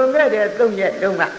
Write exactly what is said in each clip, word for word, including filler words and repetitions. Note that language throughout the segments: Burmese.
လွန်ခဲ့တဲ့သုံးရက်တုန်းက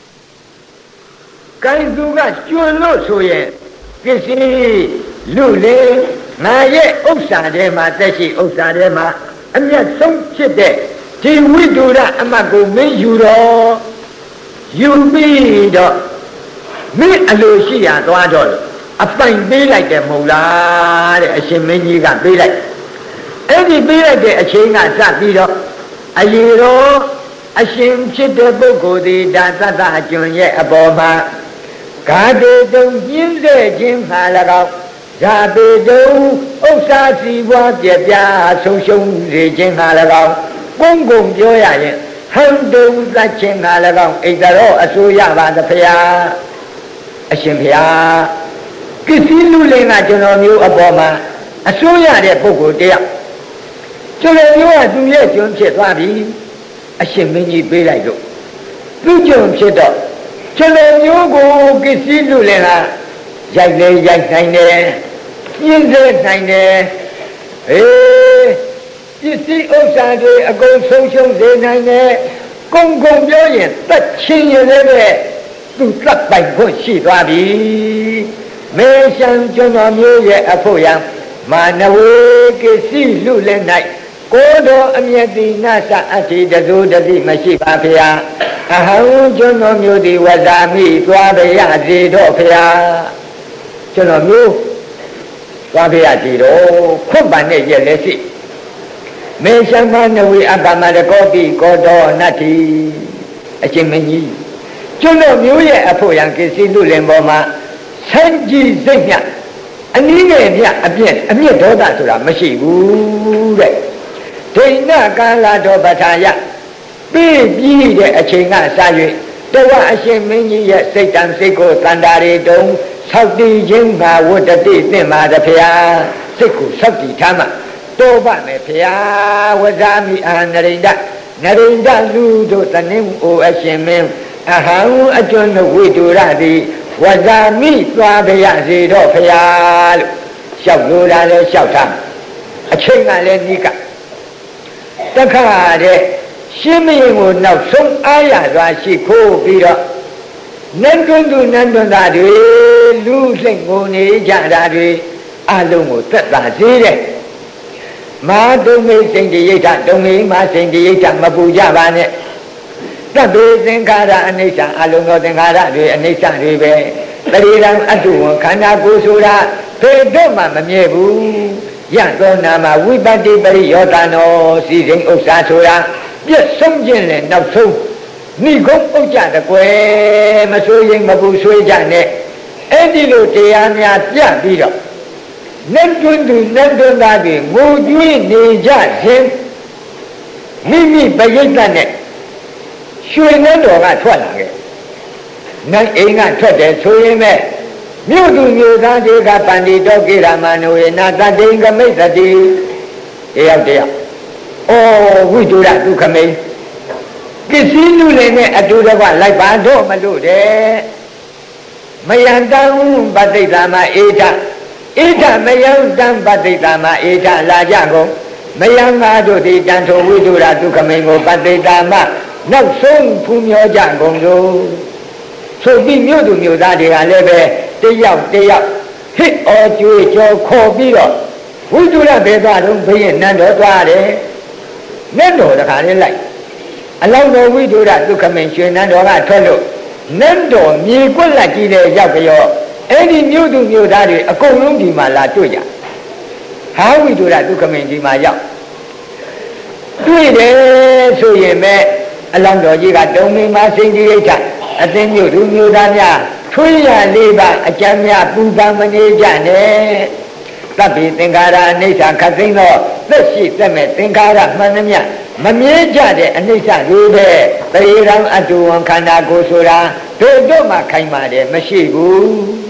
ကိုင်သူကကျွန်းလို့ဆိုရင်ပစ္စည်းလူလေငါရဲ့ဥစ္စာထဲမှာသက်ရှိဥစ္စာထဲမှာအမျက်ဆုံးဖြစ်တဲ့ဒီဝိတုရအမတ်ကိုမင်းယူတော့ယူပြီးတော့မင်းအလိုရှိရသွားတော့အပိုင်ပေးလိုက်တယ်မဟုတ်လားတဲ့အရှင်မင်းကြီးကပေးလိုက်အဲ့ဒီပေးလိုက်တဲ့အချိန်ကစပြီးတော့အရေတော်အရှင်ဖြစ်တဲ့ပုဂ္ဂိုလ်ဒီဒါသတ္တအကျွန်းရဲ့အပေါ်မှာဂါတေတုံကျင်းစေခြင်းမှာ၎င်းဇာပေတုံဥစ္စာစီပွားပြပြဆုံးရှုံးစေခြင်းမှာ၎င်းကုန်းကုန်းပြောရရင်ဟံတုံသတ်ခြင်းမှာ၎င်းဣတရောအစိုးရပါသဖေဟာအရှင်ဖေဟာပစ္စည်းလူလင်ကကျွန်တော်မျိုးအပေါ်မှာအစိုးရတဲ့ပုဂ္ဂိုလ်တယောက်ကျွန်တော်မျိုးကသူရဲ့ကျွန်းဖြစ်သွားပြီအရှင်မင်းကြီးပေးလိုက်လို့သူကျွန်းဖြစ်တော့ကျွန်တော်မျိုးကိုပစ္စည်းလူလင်ကရိုက်လေရိုက်နိုင်တယ်ပြင်းစေနိုင်တယ်အေးပစ္စည်းဥစ္စာတွေအကုန်ဆုံးရှုံးစေနိုင်တယ်ကုန်းကုန်းပြောရင်တတ်ချင်းရလည်းပဲသူသတ်ပိုင်ခွင့်ရှိသွားပြီမေရှံကျွန်တော်မျိုးရဲ့အဖို့ရန်မာနဝေကိစီလူလည်း၌ကိုယ်တော်အမျက်တိနာသအတ္တိတဇုတတိမရှိပါဖေဟာအဟံကျွန်တော်မျိုးဒီဝဇာမိသွားပါရစေတော့ဖေဟာကျွန်တော်မျိုးသွားပါရစေတော့ခွတ်ပန်နဲ့ရဲ့လက်ရှိမေရှံမာနဝေအပ္ပမတကောပိကောတော်နတ္တိအရှင်မင်းကြီးကျွန်တော်မျိုးရဲ့အဖို့ရန်ကိစီလူလင်ပေါ်မှာဆန်းကြည်စိတ်မြအနည်းငယ်မြအပြည့်အမြင့်ဒေါသဆိုတာမရှိဘူးတဲ့ဒိဏကာလတော်ပဋ္ဌာယပြီးပြီးတဲ့အချိန်ကစ၍တဝအရှင်မင်းကြီးရဲ့စိတ်တံစိတ်ကိုတန်တာတွေတုံဆောက်တည်ခြင်းမှာဝတ္တတိသင်ပါတဖေဟာစိတ်ကိုဆောက်တည်ထားမှတောပမယ်ဖေဟာဝဇာမိအာနရိန္ဒနရိန္ဒလူတို့တနင်းအိုအရှင်မင်းအဟံအကျွန်းဝိတုရတိဝဇာမိသွားပါရစေတော့ဖေဟာလို့လျှောက်လို့တာလဲလျှောက်ထားအချိန်ကလည်းနီးကတခါတဲ့ရှင်းမရင်ကိုနောက်ဆုံးအားရစွာရှိခိုးပြီးတော့နန်းတွန်းသူနန်းတွန်းသားတွေလူစိတ်ငိုနေကြတာတွေအလုံးကိုသက်သာစေတဲ့မာတုံမေစိန်တရိဋ္ဌတုံမေမာစိန်တရိဋ္ဌမပူကြပါနဲ့သတ္တေသင်္ခါရအနိစ္စအလုံးသောသင်္ခါရတွေအနိစ္စတွေပဲတတိယံအတုဝခန္ဓာကိုယ်ဆိုတာဖေတော့မှမမြဲဘူးယသောနာမဝိပတ္တိပရိယောတနောစီစဉ်ဥစ္စာဆိုတာပြည့်စုံခြင်းနဲ့နောက်ဆုံးဏိဂုံးဥကြတကွယ်မဆိုးရင်မပူဆွေးကြနဲ့အဲ့ဒီလိုတရားများပြပြီးတော့နတ်တွန်းသူနတ်တွန်းသားတွေငိုကြွေးနေကြခြင်းမိမိပရိသတ်နဲ့ရွှေနှန်းတော်ကထွက်လာခဲ့နတ်အိမ်ကထွက်တယ်ဆိုရင်ပဲမြို့သူမြို့သားတွေကပန္တိတောကိရမနုေနာတတိင်္ဂမိတ်တိတယောက်တယောက်ဩဝိတုရဒုက္ခမိတ်ပစ္စည်းလူလည်းနဲ့အတူတကွလိုက်ပါတော့မလို့တဲ့မယံတံပဋိတ္တမအေထအေထမယံတံပဋိတ္တမအေထလာကြကုန်မယံငါတို့ဒီတန်ထိုဝိတုရဒုက္ခမိတ်ကိုပဋိတ္တမနောက်ဆုံးဖူးမြောကြကုန်လို့ဆိုပြီးမြို့သူမြို့သားတွေကလည်းပဲတယောက်တယောက်ဟစ်အော်ကြွေးကြော်ခေါ်ပြီးတော့ဝိတုရဘယ်သွားတော့ဘုရင်နန်းတော်သွားတယ်နန်းတော်တခါလေးလိုက်အလောင်းတော်ဝိတုရဒုက္ခမင်းရွှေနန်းတော်ကထွက်လို့နန်းတော်မြေကွက်လက်ကြီးတဲ့ရောက်ကြောအဲ့ဒီမြို့သူမြို့သားတွေအကုန်လုံးဒီမှာလာတွေ့ကြဟာဝိတုရဒုက္ခမင်းဒီမှာရောက်တွေ့တယ်ဆိုရင်ပဲအလောင်းတော်ကြီးကတုံမင်းမစိန်ကြီးရိဋ္ဌအသိမြို့သူမြို့သားများထွေးရလေးပါအကျမ်းများပူပန်မနေကြနဲ့သဗ္ဗေသင်္ခါရအနိစ္စခတ်သိမ်းသောသက်ရှိသက်မဲ့သင်္ခါရမှန်သမျှမမြဲကြတဲ့အနိစ္စတွေပဲတရေရန်အတူဝံခန္ဓာကိုယ်ဆိုတာတို့တို့မှခိုင်ပါတယ်မရှိဘူး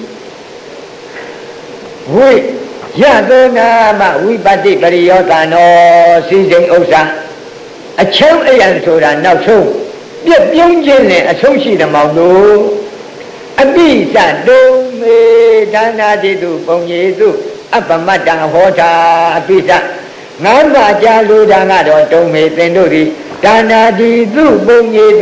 ဝိယသောနာမဝိပတ္တိပရိယောသနောစီစဉ်ဥစ္စာအချုံးအယံဆိုတာနောက်ဆုံးပြည့်ပြုံးခြင်းနဲ့အဆုံးရှိတဲ့မောင်တို့အပိစတုံမေဒါနာတိတုပုံရေတုအပ္ပမတ္တဟောတာအပိစငါးပါးကြာလူဒါကတော့တုံမေသင်တို့သည်ဒါနာတိတုပုံရေတု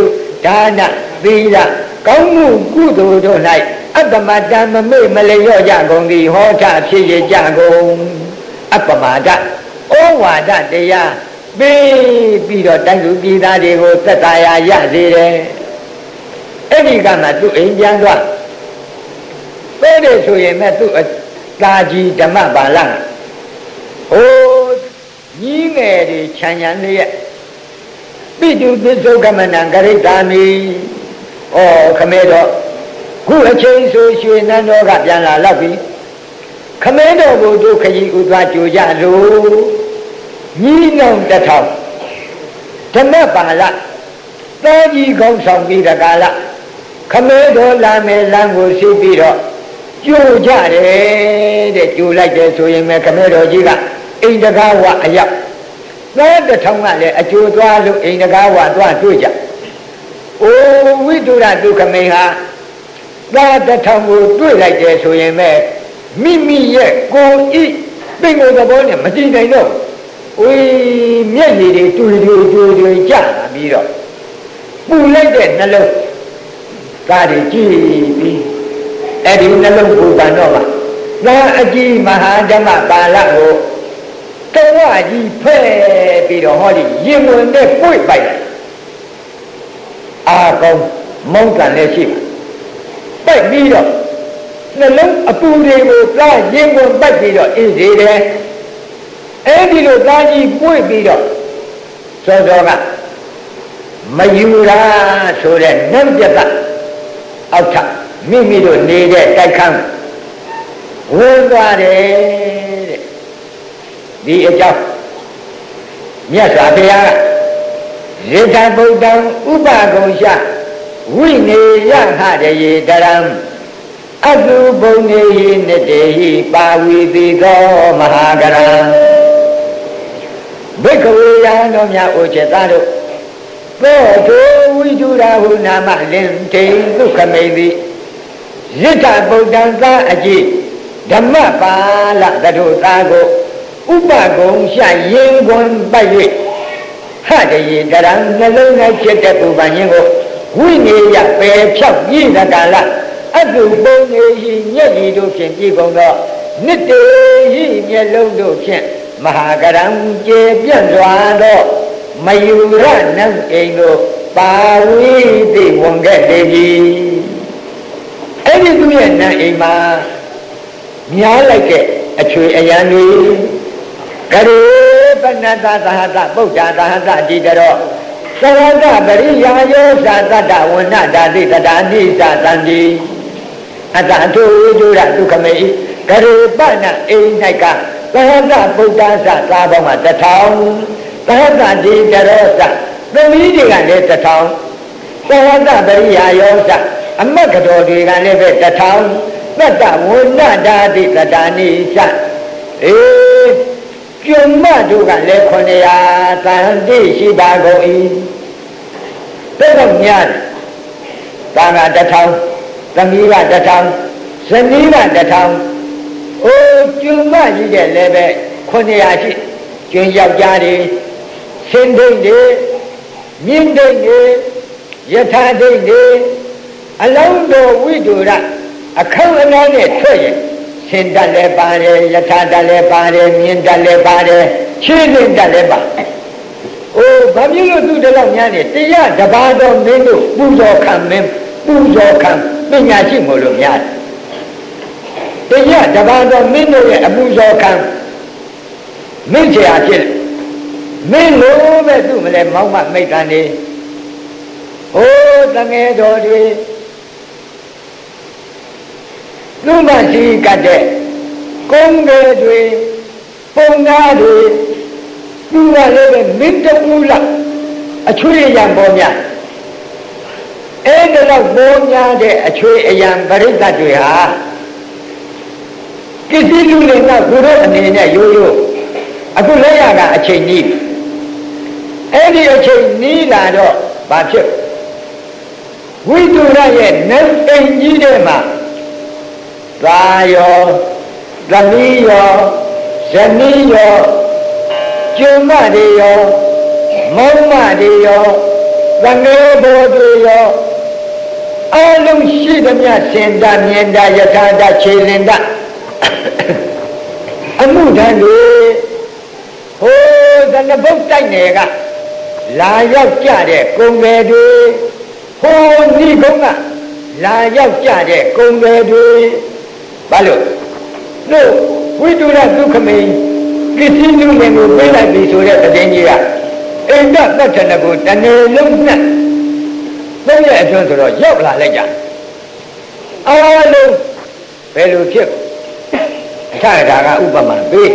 ဒါနသီလကောင်းမှုကုသိုလ်တို့၌အပ္ပမတံမမေ့မလျော့ကြကုန်သည်ဟောထဖြစ်ရကြကုန်အပ္ပမတဩဝါဒတရားပေးပြီးတော့တိုက်သူပြည်သားတွေကိုသက်သာရာရစေတယ်အဲ့ဒီကမှသူ့အိမ်ပြန်သွားပဲတယ်ဆိုရင်မဲ့သူ့တာကြီးဓမ္မပါဠိဟိုကြီးငယ်တွေခြံရံနေရပိတုပစ္စုကမနံဂရိတာမိဩခမဲတော့ခုအချိန်ဆိုရွှေနန်းတော်ကပြန်လာလောက်ပြီခမဲတော်ကိုတို့ခကြီးဥသွားကြိုကြလို့ညီနောင်တထောင်ဓမ္မပါဠိသာကြီးကောင်းဆောင်ပြီးတကားလားခမဲတော်လာမယ်လမ်းကိုရှိပြီးတော့ကြိုကြတယ်တဲ့ကြိုလိုက်တယ်ဆိုရင်ပဲခမဲတော်ကြီးကအိမ်တကားဝအရောက်သားတထောင်ကလည်းအကျိုးသွားလို့အိမ်တကားဝသွားတွေ့ကြအိုးဝိတုရဒုက္ခမိန်ဟာသားတထောင်ကိုတွေ့လိုက်တယ်ဆိုရင်ပဲမိမိရဲ့ကိုယ်ဤပင်ကိုယ်သဘောနဲ့မကြည့်နိုင်တော့ဝေးမျက်ရည်တွေတွေ့တွေ့တွေ့တွေ့ကြလာပြီးတော့ပူလိုက်တဲ့နှလုံးသားတွေကြည့်ပြီးအဲ့ဒီနှလုံးပူပန်တော့မှသာအကြီးမဟာဓမ္မပါဠိကိုတဝကြီးဖဲ့ပြီးတော့ဟောဒီရင်ဝင်နဲ့ပွေ့ပိုက်လိုက်အာကောင်းမုန်းကန်လည်းရှိပိုက်ပြီးတော့နှလုံးအပူတွေကိုသာရင်ဝင်ပိုက်ပြီးတော့အေးစေတယ်အဲ့ဒီလိုသားကြီးပွေ့ပြီးတော့စောစောကမယူရာဆိုတဲ့နတ်ပြတ်အောက်ထမိမိတို့နေတဲ့တိုက်ခန်းဝင်သွားတယ်တဲ့ဒီအကြောင်းမြတ်စွာဘုရားကရေထဗုဒ္ဓံဥပဂုံရှဝိနေယဟတရေတရံအတုဘုံနေဟိနတေဟိပါဝီတိသောမဟာကရံဘိက္ခဝေယံတော်များအိုချက်သားတို့သောတောဝိတုရာဟုနာမလင်တေဒုက္ခမိတိရစ်ထဗုဒ္ဓံသာအကြည့်ဓမ္မပါဠသတို့သားကိုဥပဂုံရှရင်ခွန်ပိုက်၍ဟတရေတရံနှလုံး၌ဖြစ်တဲ့ပူပန်ခြင်းကိုဝိနေယပယ်ဖြောက်ပြည့်တဲ့ကာလအတုပုံနေဟိမျက်ရည်တို့ဖြင့်ပြည့်ကုန်သောနိတေဟိမျက်လုံးတို့ဖြင့်မဟာကရံကျေပြန့်စွာသောမယူရနံအိမ်တို့ပါဝိတိဝန်ခဲ့လေပြီအဲ့ဒီသူရဲ့နံအိမ်မှာများလိုက်တဲ့အချွေအရံတွေကရေပဏတသဟတပုဒ္ဓသဟတတိတရောသရတပရိယာယောသာတတဝဏဓာတိတတာနိသသံတိအတ္တထုဝိတုရဒုက္ခမေဂရေပဏအိမ်၌ကသဟတပုဒ္ဓသသာပေါင်းမှာတထောင်သဟတတိတရောသသမီးတွေကလည်းတထောင်သဟတပရိယာယောသအမတ်ကတော်တွေကလည်းပဲတထောင်သတ္တဝဏဓာတိတတာနိသအေးကျွမ်းမတို့ကလည်းခொနရာတန်တိရှိပါကုန်၏တဲ့တော့များတာကတထောင်သမီးကတထောင်ဇနီးကတထောင်အိုးကျွမ်းမကြီးတဲ့လည်းပဲခொနရာရှိကျွန်းယောက်ျားတွေဆင်းဒိတ်တွေမြင့်ဒိတ်တွေယထာဒိတ်တွေအလုံးတော်ဝိတုရအခန်းအနားနဲ့ထွက်ရင်ဆင်းတတ်လည်းပါတယ်ယထာတတ်လည်းပါတယ်မြင့်တတ်လည်းပါတယ်ခြေလင်းတတ်လည်းပါအိုးဘာဖြစ်လို့သူတလောက်များနေတရားတပါးတော်မင်းတို့ပူဇော်ခံမင်းပူဇော်ခံပညာရှိမို့လို့များတယ်တရားတပါးတော်မင်းတို့ရဲ့အပူဇော်ခံမင်းချရာဖြစ်မင်းလို့ပဲသူ့မလဲမောင်းမမိတ်ကန်နေဟိုးတငယ်တော်တွေလူမရှိကတဲ့ကုန်းတွေတွေပုံသားတွေသူကလည်းပဲမင်းတပူလောက်အချွေရံပေါ်များအဲ့ဒါတော့ပေါ်များတဲ့အချွေအရံပရိသတ်တွေဟာကိစ္စလူတွေကသူတို့အနေနဲ့ရိုးရိုးအခုလက်ရကအချိန်ကြီးအဲ့ဒီအချိန်နီးလာတော့ဘာဖြစ်ဝိတုရရဲ့နတ်အိမ်ကြီးထဲမှာသာယောသမီးယောဇနီးယောကျွမ်းမတွေယောမောင်မတွေယောတသံဃာဘောတွေရောအလုံးရှိသမျှစင်တာမြင်တာယထာတာခြေလင်တာအမှုထမ်းတွေဟိုးသနဘုတ်တိုက်နယ်ကလာရောက်ကြတဲ့ကုံပဲတွေဟိုးဤကုန်းကလာရောက်ကြတဲ့ကုံပဲတွေဘာလို့တို့ဝိတုရဒုက္ခမိန်ပစ္စည်းလူငယ်ကိုပြေးလိုက်ပြီဆိုတဲ့သတင်းကြီးကအိန္ဒသတ္တနကိုတဏှေလုံးနဲ့သုံးရဲ့အတွင်းဆိုတော့ရောက်လာလိုက်ကြအားလုံးဘယ်လိုဖြစ်အခါဒါကဥပမာပေး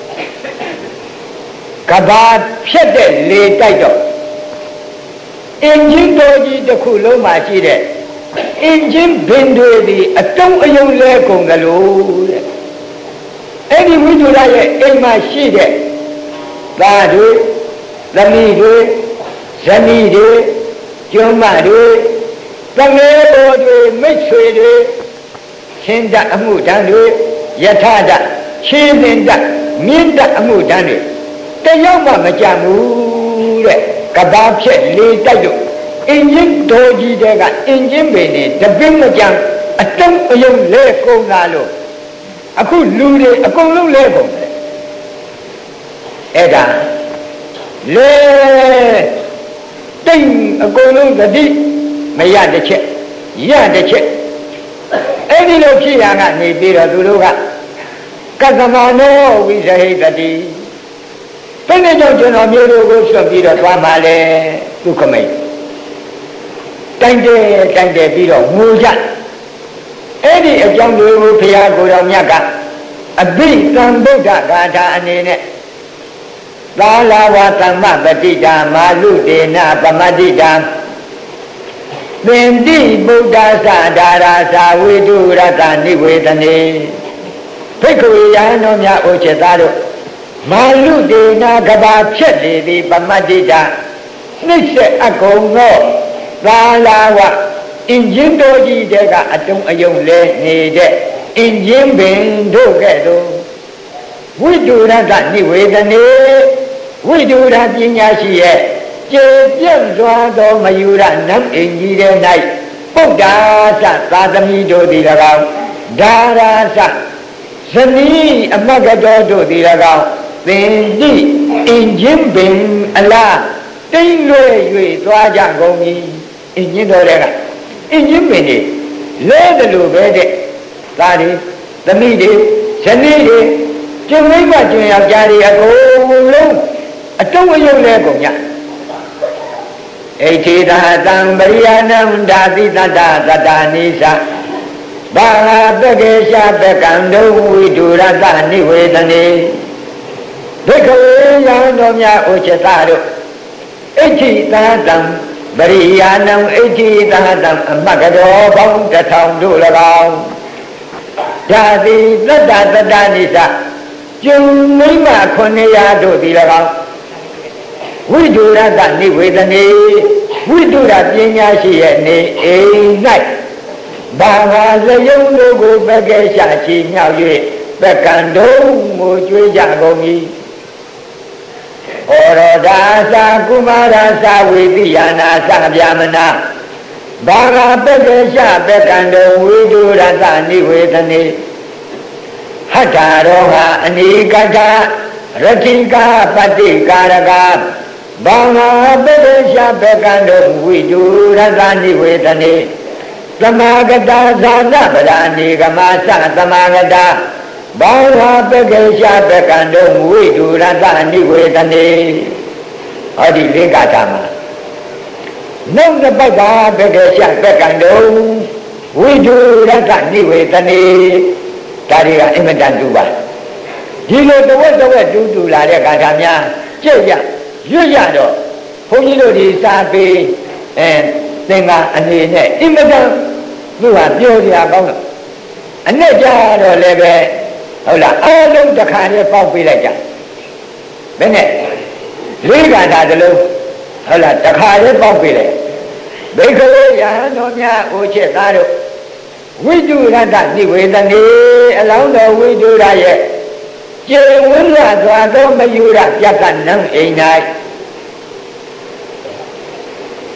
ကဘာဖြတ်တဲ့လေတိုက်တော့အင်ဂျင်တော်ကြီးတစ်ခုလုံးမှာရှိတဲ့အင်ဂျင်ဘင်တွေဒီအတုံးအယုံလဲကုန်ကြလို့တဲ့အဲ့ဒီဝိသုဒ္ဓရဲ့အိမ်မှာရှိတဲ့သားတွေသမီးတွေဇနီးတွေကျွမ်းမတွေတငယ်တော်တွေမိတ်ဆွေတွေချင်းတအမှုတန်းတွေယထာတခြေလင်တမြင့်တအမှုတန်းတွေတယောက်မှမကြဘူးတဲ့ကဘာဖြစ်လေတိုက်တို့အင်ဂျင်တော်ကြီးတဲ့ကအင်ဂျင်ပင်တွေတပင်းမကြံအတုံးအယုံလဲကုန်လာလို့အခုလူတွေအကုန်လုံးလဲကုန်တယ်အဲ့ဒါလဲတိတ်အကုန်လုံးသတိမရတစ်ချက်ရတစ်ချက်အဲ့ဒီလိုဖြစ်ရကနေပြီးတော့သူတို့ကကသမာနောဝိဇဟိတတိဘယ်နဲ့ကြောင့်ကျွန်တော်မျိုးတို့ကိုဆွတ်ပြီးတော့သွားပါလဲဒုက္ခမိတ်တိုင်တယ်တိုင်တယ်ပြီးတော့ငိုကြအဲ့ဒီအကြောင်းတွေကိုဘုရားကိုယ်တော်မြတ်ကအဘိသံဗုဒ္ဓဂါထာအနေနဲ့သာလာဝသမ္မပတိတာမာလုတေနပမတ္တိတာသင်တိဗုဒ္ဓသာဒါရာသာဝိတုရတနိဝေဒနေဖိက္ခဝေယံတော်များအိုချစ်သားတို့မာလုတေနကဘာဖြတ်လေသည်ပမတ္တိတာနှိမ့်ဆက်အကုန်သောသာလာဝအင်ဂျင်တော်ကြီးတဲ့ကအတုံးအယုံလဲနေတဲ့အင်ဂျင်ပင်တို့ကဲ့သို့ဝိတုရတနိဝေဒနေဝိတုရပညာရှိရဲ့ကျေပြန့်စွာသောမယူရနတ်အင်ကြီးတဲ့၌ပုဒ္ဒါသသာသမီတို့သည်၎င်းဒါရာသဇနီးအမကတော်တို့သည်၎င်းသင်တိအင်ဂျင်ပင်အလားတိမ့်လွဲ၍သွားကြကုန်ပြီအင်ဂျင်တော်တွေကအင်ဂျင်ပင်တွေလဲတယ်လို့ပဲတဲ့ဒါတွေသမီးတွေဇနီးတွေကျုံမိမကျုံယောက်ျားတွေအကုန်လုံးအတုံးအယုံလဲကုန်ကြဣတိသာတံပရိယနံဓာတိတတ္တသတ္တနိသဘာဂပကေရှပကံဒုဝိတုရတနိဝေဒနေဒိဋ္ဌေယံတော်များဥချတတို့ဣတိသာတံပရိယနံဣတိသာတံအမကတော်ပေါင်းတစ်ထောင်တို့၎င်းဓာတိတတ္တသတ္တနိသကျုံမိမခုနှစ်ရာတို့သည်၎င်းဝိတုရတနိဝေဒနေဝိတုရပညာရှိရဲ့နေအိမ်၌ဘာဝဇယုံတို့ကိုပကဲရှာချီမြောက်၍ပကံတို့ကိုကျွေးကြကုန်၏ဩရောဓာသာကုမာရသာဝိတိယနာသဗျာမနာဘာဂပကဲရှာပကံတို့ဝိတုရတနိဝေဒနေဟတ္တာရောဟအနိကတရတိကာပတိကာရကဘာဝပဒေရှပကံတို့ဝိတုရသနိဝေဒနေသမာဂတသာနပဒာနိကမသသမာဂတဘာဝပဒေရှပကံတို့ဝိတုရသနိဝေဒနေဟောဒီလေးကထာမှာနောက်တစ်ပတ်ကပဒေရှပကံတို့ဝိတုရသနိဝေဒနေဒါတွေကအင်မတန်တူပါဒီလိုတဝက်တဝက်တူတူလာတဲ့ဂါထာများကြည့်ရရွတ်ရတော့ဘုန်းကြီးတို့ဒီစာပေအဲသင်္ကာအနေနဲ့အင်မတန်သူကပြောစရာကောင်းတော့အနဲ့ကြတော့လည်းပဲဟုတ်လားအားလုံးတစ်ခါတည်းပေါက်ပေးလိုက်ကြဘယ်နဲ့လေးဂါထာတလုံးဟုတ်လားတစ်ခါတည်းပေါက်ပေးလိုက်ဘိက္ခဝေယဟန်တော်များအိုချစ်သားတို့ဝိတုရတနိဝေဒနေအလောင်းတော်ဝိတုရရဲ့ကျေဝိရသွားသောမယူရပြတ်ကနံအိမ်၌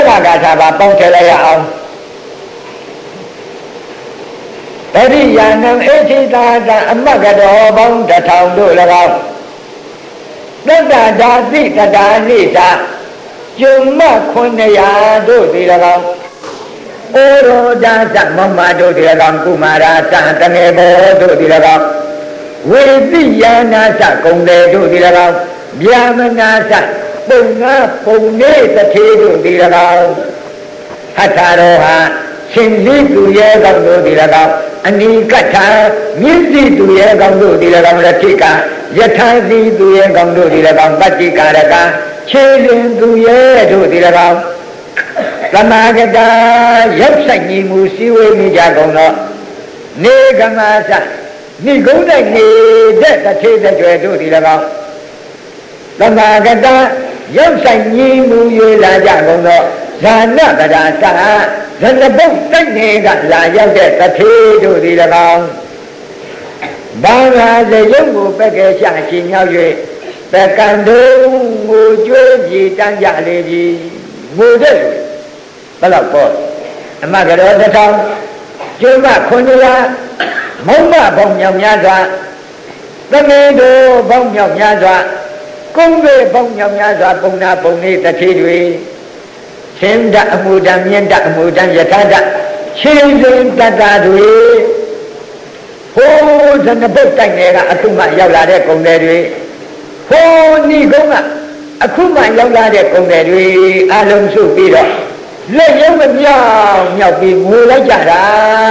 ဂါထာပါပေါင်းထည့်လိုက်ရအောင်တတိယနံအေချိတာတအမတ်ကတော်ပေါင်းတစ်ထောင်တို့၎င်းသတ္တဓာတိတတာနိသာကျွမ်မခုနှစ်ရာတို့သည်၎င်းဩရောဒသမမတို့သည်၎င်းကုမာရာသတငယ်ဘောတို့သည်၎င်းဝေတိယာနာသကုံတယ်တို့သည်၎င်းဗျာမနာသပုံငါပုံနေတထေတို့သည်၎င်းဟတ္ထာရောဟာရှင်လိသူရဲ့ကောင်းတို့သည်၎င်းအနိကထာမြင့်စီသူရဲ့ကောင်းတို့သည်၎င်းလက်ထိကယထာစီသူရဲ့ကောင်းတို့သည်၎င်းပတ္တိကာရကခြေလင်သူရဲ့တို့သည်၎င်းသမာဂတာရပ်ဆိုင်ညီမူစည်းဝေးမိကြကုန်သောနေကမသနိဂုံး၌နေတဲ့တထေတကြွယ်တို့သည်၎င်းသမာဂတာရပ်ဆိုင်ညီမူ၍လာကြကုန်သောဇာနပဒါသဇနဘုတ်တိုက်နေကလာရောက်တဲ့တထေတို့သည်၎င်းဘာသာစရုပ်ကိုပက်ကဲချချင်းရောက်၍ပကံတို့ငိုကြွေးပြေတန်းကြလေပြီငိုတဲ့လူဘယ်တော့ပေါ့အမကတော်တစ်ထောင်ကျွမ်းမခွန်ရာမုံမပေါင်းမြောက်များစွာသမီးတို့ပေါင်းမြောက်များစွာကုန်းတွေပေါင်းမြောက်များစွာပုံနာပုံနေတထေတွေချင်းတအမှုတံမြင့်တအမှုတံယထာတချင်းစဉ်တတတွေဟိုးဇနဘုတ်တိုက်နေကအထုမှရောက်လာတဲ့ကုံတွေဟိုးဏိကုန်းကအခုမှရောက်လာတဲ့ကုံတွေအလုံးစုပြီးတော့လက်ရုံးမမြောက်မြောက်ပြီးငိုလိုက်ကြတာ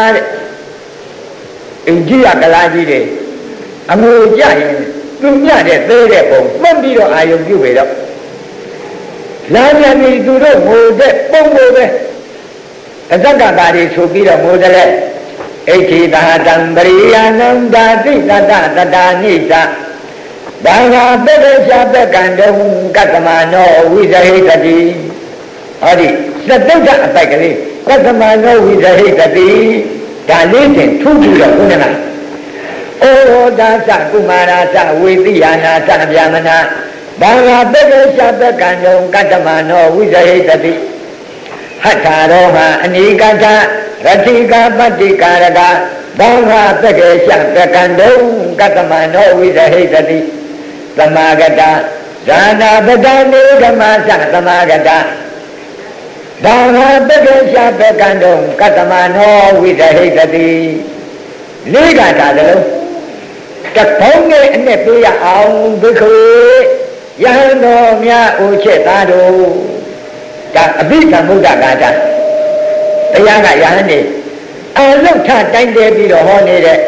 တဲ့အင်ကြီးရကလာကြီးတွေအငိုကြရင်သူမြတဲ့သေးတဲ့ပုံမှတ်ပြီးတော့အာယုံပြုပေတော့လာပြန်ပြီသူတို့ငိုတဲ့ပုံကိုပဲအသက်ကပါတွေဆိုပြီးတော့ငိုတယ်လေဣတိသာတံပရိယာနံဓာတိတတတတာနိသဘာဂပက္ခရှာပက္ကံတုံကတ္တမနောဝိဇဟိတတိဟောဒီသတ္တုဒ္ဒအပိုက်ကလေးကတ္တမနောဝိဇဟိတတိဒါလေးတင်ထူးထူးတော့ဘုရားဩရောဒသကုမာရာသဝေတိယာနာသဗျာမနာဘာဂပက္ခရှာပက္ကံတုံကတ္တမနောဝိဇဟိတတိဟတ္ထာရောဟအနိကထရတိကပတ္တိကာရကဘာဂပက္ခရှာပက္ကံတုံကတ္တမနောဝိဇဟိတတိသမာဂတဇာနာပဒနေဓမ္မသသမာဂတဘာဂပက္ခရှာပက္ကံတုံကတ္တမနောဝိဇဟိတတိလေးကတာတလုံးတပေါင်းနဲ့အနဲ့ပေးရအောင်ဘိက္ခုယဟန်တော်များအိုချက်သားတို့ဒါအဘိဓမ္မုဒ္ဒဂါထာတရားကယဟန်နေအလုထတိုင်းတဲပြီးတော့ဟောနေတဲ့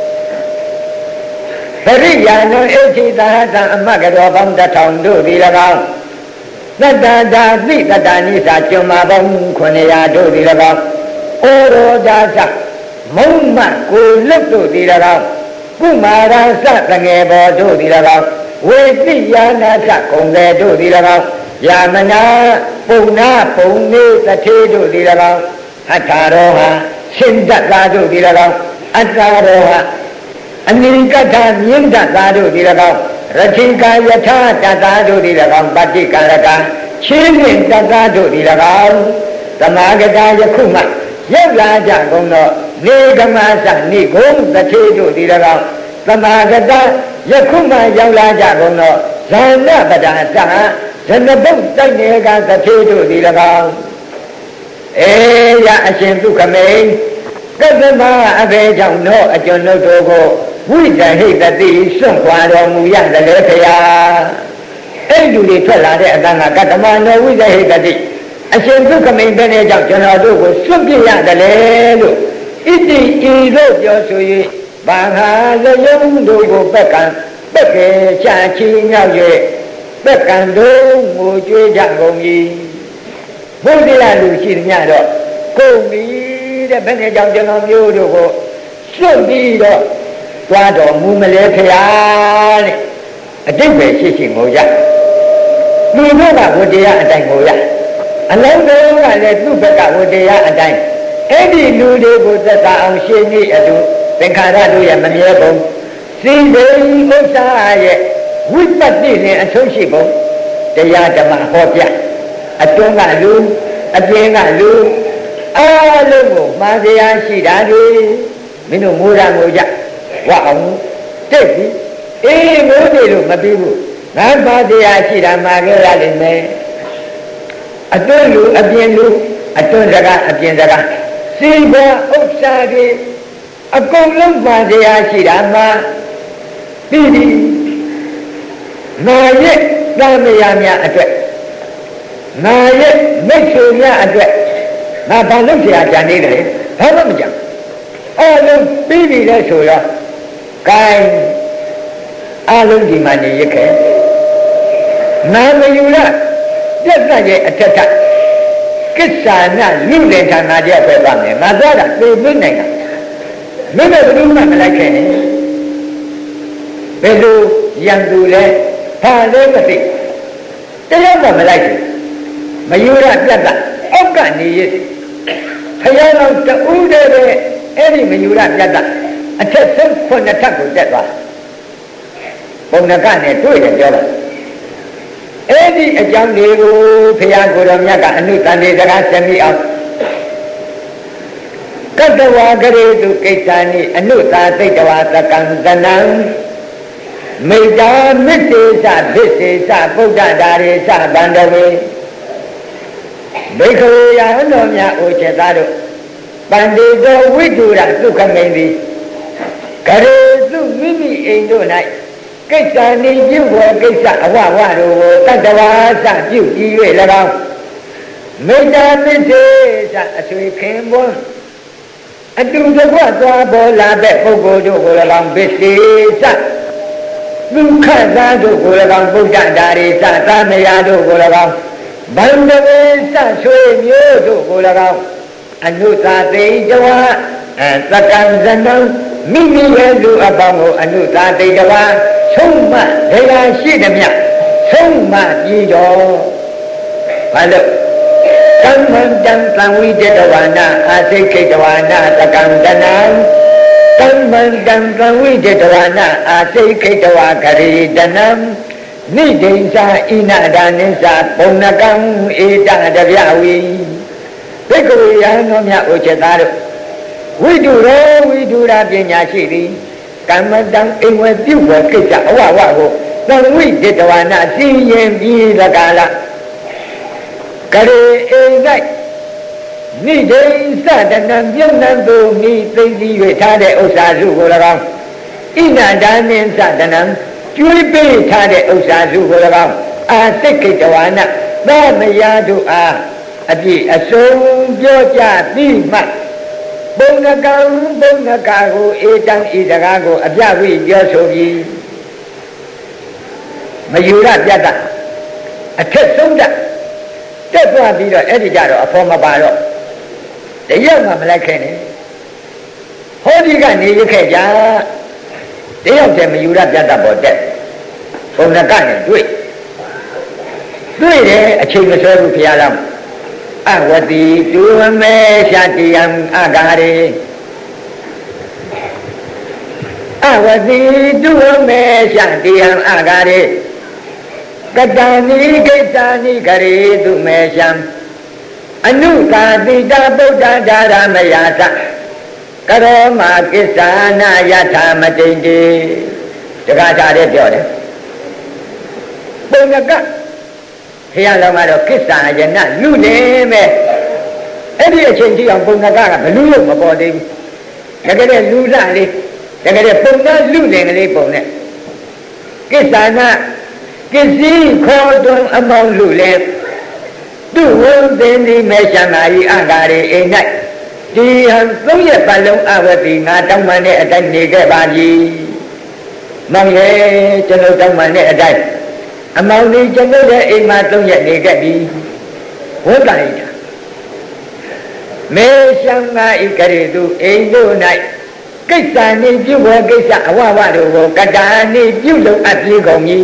ပရိယာနံဣတိသာဟတံအမတ်ကတော်ပေါင်းတစ်ထောင်တို့သည်၎င်းသတ္တဓာတိတတနိသာကျွမ်းမပေါင်းခုနှစ်ရာတို့သည်၎င်းဩရောဒသမုံမကိုလွတ်တို့သည်၎င်းကုမာရာသတငယ်ဘောတို့သည်၎င်းဝေတိယာနာသကုံတယ်တို့သည်၎င်းယာမနာပုံနာပုံနေတထေတို့သည်၎င်းဟတ္ထာရောဟရှင်တတ်သားတို့သည်၎င်းအတ္တရောဟအနိကထာမြင့်တတ်သားတို့သည်၎င်းရတိကာယထာတတ်သားတို့သည်၎င်းပတ္တိကာရကချင်းမြင့်တတ်သားတို့သည်၎င်းသမာဂတာယခုမှရောက်လာကြကုန်သောနေကမသနိဂုံတထေတို့သည်၎င်းသမာဂတာယခုမှရောက်လာကြကုန်သောဇာနပဒါသဇနဘုတ်တိုက်နေကတထေတို့သည်၎င်းအေယအရှင်ဒုက္ခမေကတ္တမအဘေကြောင့်သောအကျွန်ုပ်တို့ကိုဝိဇဟိတတိစွန့်ခွာတော်မူရတယ်လေခရာအဲ့ဒီလူတွေထွက်လာတဲ့အတန်းကကတ္တမနောဝိဇဟိတတိအရှင်ဒုက္ခမေဘယ်နဲ့ကြောင့်ကျွန်တော်တို့ကိုစွန့်ပြရတယ်လေလို့ဣတိဤတို့ပြောဆို၍ဘာဟာဇယုံတို့ကိုပက်ကံပက်ကဲချာချီမြောက်၍ပက်ကံတို့ငိုကြွေးကြကုန်၏ဘုရားလူရှိသမျှတော့ကုန်ပြီတဲ့ဘယ်နဲ့ကြောင့်ကျွန်တော်မျိုးတို့ကိုစွန့်ပြီးတော့သွားတော်မူမလဲခရာတဲ့အတိတ်ပဲရှိရှိငိုကြလူတို့ကဝတ္တရားအတိုင်းငိုရအလုံးစုံကလည်းသူ့ဘက်ကဝတ္တရားအတိုင်းအဲ့ဒီလူတွေကိုသက်သာအောင်ရှင်းနေအတူသင်္ခါရတို့ရဲ့မမြဲပုံစိတ္တိဥစ္စာရဲ့ဝိပဿနာနဲ့အဆုံးရှိပုံတရားဓမ္မဟောပြအတွန်းကလူအပြင်ကလူအားလုံးကိုမှားစရာရှိတာလေမင်းတို့ငိုတာငိုကြဝါအောင်တိတ်ပြီအေးငိုနေလို့မပြီးဘူးငါမှားစရာရှိတာမှာခဲ့ရလိမ့်မယ်အတွင်းလူအပြင်လူအတွင်းစကားအပြင်စကားစီပွားဥစ္စာတွေအကုန်လုံးမှားစရာရှိတာမှာပြီးပြီနာရဲ့သာမယာများအတွက်နာရဲ့မိတ်ဆွေများအတွက်ငါဘာလို့ဆရာကြံနေတယ်ဘာလို့မကြံအလုံးပြီးပြီလဲဆိုတော့ဂိုင်းအလုံးဒီမှာနေရခဲ့နာမယူရပြတ်သက်ရဲ့အထက်ထကိစ္ဆာနာလူလင်ဌာနကျပဲပါမယ်ငါသွားတာသိသိနိုင်တာမင်းတို့ဘယ်လိုမှမလိုက်ခဲ့နဲ့ဘယ်လိုရန်သူလဲဘာလဲမသိတရားမှမလိုက်ဘူးမယူရပြတ်သက်အောက်ကနေရဖယားတော်တူးတဲ့ပဲအဲ့ဒီမယူရပြတ်သက်အထက်ဆုံးခုနှစ်ထပ်ကိုတက်သွားပုံနကနဲ့တွေ့တယ်ပြောတာအဲ့ဒီအကြောင်းတွေကိုဖယားကိုယ်တော်မြတ်ကအနုတန်တေစကားဆက်မိအောင်ကတ္တဝါကရေတုကိစ္ဆာနိအနုတာသိတဝါသကံသနံမိတ္တာမစ္စေသဗစ္စေသပုဒ္ဒဒါရေသဗန္ဒဝေဘိက္ခဝေယဟံတော်များအိုချက်သားတို့ပန္တိတောဝိတုရဒုက္ခမိန်သည်ကရေတုမိမိအိမ်တို့၌ကိစ္ဆာနိပြုဝေကိစ္စအဝဝတို့ကိုတတ္တဝါစပြုကြည့်၍၎င်းမေတ္တာမစ္စေသအဆွေခင်ပွန်းအတူတကွသွားပေါ်လာတဲ့ပုဂ္ဂိုလ်တို့ကို၎င်းဗစ္စေသဒုက္ခသာတို့ကို၎င်းဗုဒ္ဓဒါရိသသမယတို့ကို၎င်းဗန္ဒဝေသဆွေမျိုးတို့ကို၎င်းအနုသာသိတဝါသကံဇနံမိမိရဲ့လူအပေါင်းကိုအနုသာသိတဝါဆုံးမတရားရှိသည်မြတ်ဆုံးမပြီးတော့ဘာလို့ကမ္မန္တံသံဝိတတဝါနာအာသိခိတဝါနာသကံဇနံကမ္မန္တံသံဝိတတဝါနာအာသိခိတဝါဂရိတနံနိဒိဉ္စာဣနဒာနိသပုံနကံဧတတဗျဝီဘိက္ခဝေယံတော်မြတ်ဥချက်သားတို့ဝိတုရောဝိတုရာပညာရှိသည်ကမ္မတံအိမ်ဝဲပြုတ်ဝဲကိစ္စအဝဝကိုသံဝိတတဝါနာစီရင်ပြီးလကာလကရေအိမ်၌နိဒိဉ္စတနံပြုံးနှံသူမိသိသိ၍ထားတဲ့ဥစ္စာစုကို၎င်းဣနဒါနိသတနံကျွေးပေးထားတဲ့ဥစ္စာစုကို၎င်းအာသိကိတဝါနာသမယတို့အားအပြည့်အစုံပြောကြပြီးမှပုံနကံပုံနကာကိုဧတံဤစကားကိုအပြဝိပြောဆိုပြီးမယူရပြတ်တာအထက်ဆုံးတက်တက်သွားပြီးတော့အဲ့ဒီကြတော့အဖော်မပါတော့တရက်မှမလိုက်ခဲ့နဲ့ဟောဒီကနေရခဲ့ကြတယောက်တည်းမယူရပြတ်တာပေါ်တက်ပုံနကနဲ့တွေ့တွေ့တယ်အချိန်မဆွဲဘူးဖျားလားအဝတိတုမေရှတိယံအဂါရေအဝတိတုမေရှတိယံအဂါရေကတံနိကိစ္ဆာနိဂရေတုမေရှံအနုကာတိတဗုဒ္ဓဒါရမယသကရောမကိစ္ဆာနာယထာမတိန်တိတခါကြတဲ့ပြောတယ်ပုံကကဘုရားတော်ကတော့ကိစ္ဆာယနလူနေမဲ့အဲ့ဒီအချိန်ကြီးအောင်ပုံကကကဘလူလို့မပေါ်သေးဘူးတကယ်တဲ့လူသားလေးတကယ်တဲ့ပုံကလူနေကလေးပုံနဲ့ကိစ္ဆာနာကိစ္စည်းခေါ်တွင်အမောင်းလူလဲသူဝံသင်ဒီမေရှနာဤအဂါရေအိမ်၌ဒီဟံသုံးရက်ပတ်လုံးအဝတိငါတောင်းပန်တဲ့အတိုင်းနေခဲ့ပါပြီမောင်ရဲ့ကျွန်တော်တောင်းပန်တဲ့အတိုင်းအမောင်ကြီးကျွန်တော်ရဲ့အိမ်မှာသုံးရက်နေခဲ့ပြီဝတ်တိုင်တာမေရှနာဤကရေသူအိမ်တို့၌ကိစ္စနေပြုဝဲကိစ္စအဝဝတို့ကိုကတာနေပြုလုပ်အပ်ပြေကုန်ပြီ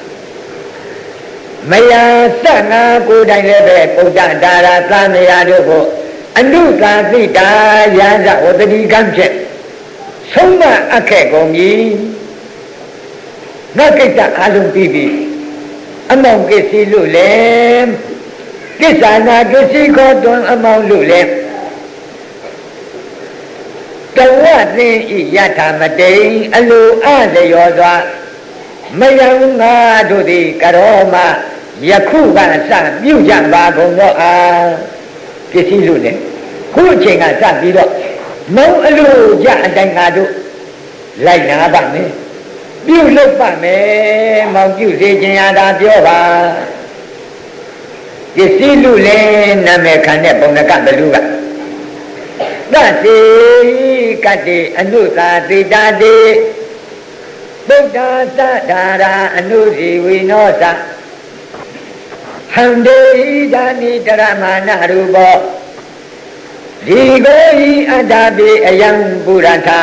မယာသငါကိုယ်တိုင်လည်းပဲပုဒ္ဒဒါရသမယတို့ကိုအနုသာသိတာယာဇဝတ္တိကံဖြင့်ဆုံးမအပ်ခဲ့ကုန်ပြီငါကိစ္စအလုံးပြီးပြီအမောင်ကိစ္စလို့လေကိစ္ဆာနာကိစ္စည်းခေါ်တွင်အမောင်းလူလေတဝသင်ဤယထာမတိအလိုအလျော်စွာမယံငါတို့သည်ကရောမယခုကစပြုကြပါကုန်သောအားပစ္စည်းလူလေခုအချိန်ကစပြီးတော့မောင်းအလိုကြအတိုင်းငါတို့လိုက်နာပါမယ်ပြုလုပ်ပါမယ်မောင်ပြုစေခြင်းရတာပြောပါပစ္စည်းလူလေနာမည်ခံတဲ့ပုံနကဘလူကသတိကတိအနုသာတိတာတိဗုဒ္ဓသဒ္ဒါရာအနုစီဝိနောသဟံဒေဒာနိတရမနာရူပောဒီကိုဤအတ္တပိအယံပုရထာ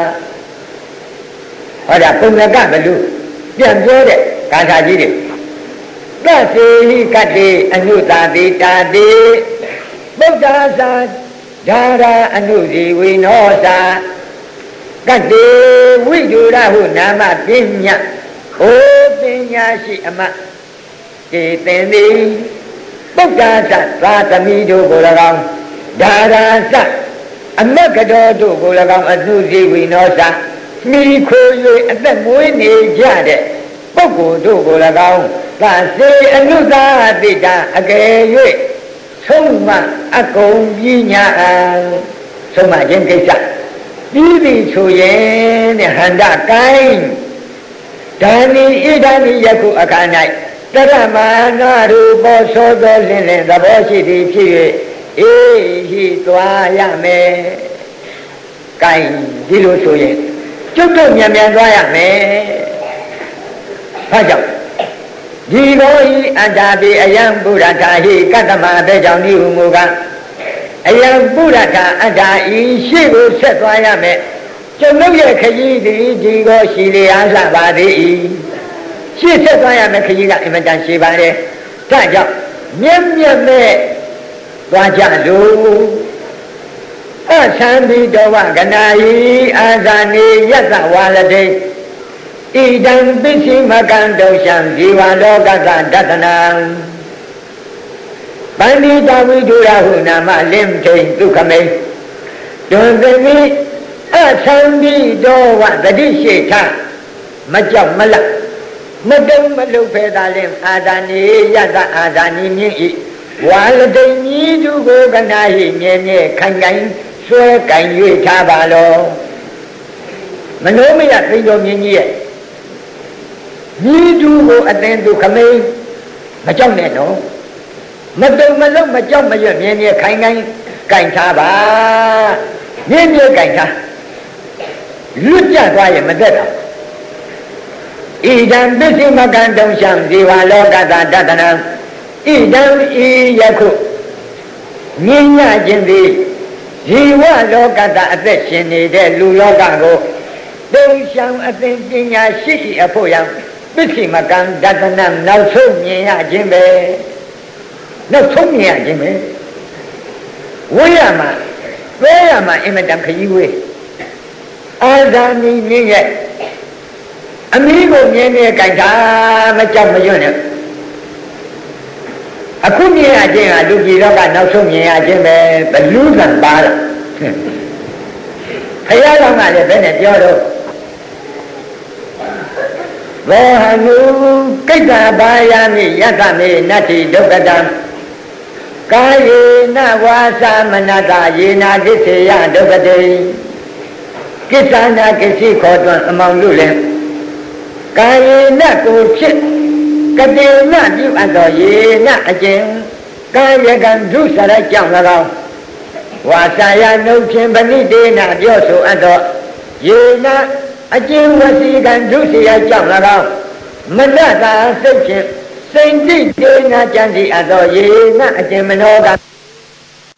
ဟောဒါပုံနကဘလူပြန်ပြောတဲ့ဂါထာကြီးတွေသတိကတိအနုသာတိတာတိဗုဒ္ဓသဒ္ဒါရာအနုစီဝိနောသကတိဝိဒုရဟုနာမပညာဟိုပညာရှိအမဧသင်သည်ဗုဒ္ဓသသာသမီတို့ကို၎င်းဒါရာသအမကတော်တို့ကို၎င်းအနုစီဝိနောသမိခိုး၍အသက်မွေးနေကြတဲ့ပုဂ္ဂိုလ်တို့ကို၎င်းသာစေအနုသာတိတာအကယ်၍ဆုံးမအကုန်ပြညာဆုံးမခြင်းကိစ္စပြီးပြီဆိုရင်တဲ့ဟန္တာကိုင်းဒါနိဣဒာနိယခုအခါ၌တရမနာရူပောသောသောလင်းလင်းသဘောရှိသည်ဖြစ်၍အေဟိသွားရမယ်ကိုင်းဒီလိုဆိုရင်ကျွတ်တို့မြန်မြန်သွားရမယ်ဘာကြောင့်ဒီကိုဤအတ္တပိအယံပုရထာဟိကတ္တမတဲ့ကြောင့်ဒီဟုမူကားအယံပုရထာအတ္တဤရှိကိုဆက်သွားရမယ်ကျွန်ုပ်ရဲ့ခရီးသည်ဒီကိုရှိလျာလှပါသည်ရှေ့ဆက်သွားရမယ်ခရီးကအင်မတန်ရှိပါတယ်ဒါကြောင့်မြက်မြက်မဲ့သွားကြလို့အသံတိတောဝကနာယီအာဇာနေယသဝါလတိဣဒံပစ္စိမကံဒုရှံဇီဝလောကသဒတနံပန္တိတဝိဒုရဟုနာမလင်ထိန်ဒုက္ခမေတွင်သမိအသံတိတောဝတတိရှိထမကြောက်မလတ်မတုံမလုဖဲသာလင်အာဇာနေယသအာဇာနိမြင့်ဤဝါလတိမြည်သူကိုကနာဟိမြဲမြဲခိုင်ခိုင်ဆွဲကင်၍ထားပါလောမနောမယသိတော်မြင့်ကြီးရဲ့မြည်သူကိုအသင်သူခမိန်မကြောက်နဲ့နော်မတုံမလုံးမကြောက်မရွတ်မြဲမြဲခိုင်ခိုင်ကင်ထားပါမြဲမြဲကင်ထားလွတ်ကြသွားရင်မသက်တာဣဒံပစ္စိမကံတုံရှံဇေဝလောကသတတနံဣဒံဤယခုမြင်ရခြင်းသည်ဇီဝလောကသအသက်ရှင်နေတဲ့လူလောကကိုတုံရှံအသင်ပညာရှိ၏အဖို့ယံပစ္စိမကံဒတနံနောက်ဆုံးမြင်ရခြင်းပဲနောက်ဆုံးမြင်ရခြင်းပဲဝိရမဝိရမအင်မတန်ခရီးဝေးအာဇာနည်မြင့်ရဲ့အမိကိုမြင်နေကြိုက်တာမကြောက်မရွံ့နဲ့အခုမြင်ရခြင်းဟာလူပြည်တော့ကနောက်ဆုံးမြင်ရခြင်းပဲဘလူးကံပါလားခရတော်ကလည်းဘယ်နဲ့ပြောတော့ဘောဟနုကိတ္တဘာယာမိယတမေနတ္တိဒုက္ကတံကာယေနဝါသမနတယေနာကိစ္ဆေယဒုက္ကတေကိစ္ဆာနာကိစ္စခေါ်တွင်အမောင်လူလည်းကာယေနကိုဖြစ်ကတိနပြုအပ်သောယေနအကျင့်ကာယကံဒုစရကြောင့်၎င်းဝါစာယနှုတ်ဖြင့်ပဏိတေနပြောဆိုအပ်သောယေနအကျင့်ဝစီကံဒုစရကြောင့်၎င်းမနတာစိတ်ဖြင့်စိတ်တိတေနကြံစီအပ်သောယေနအကျင့်မနောက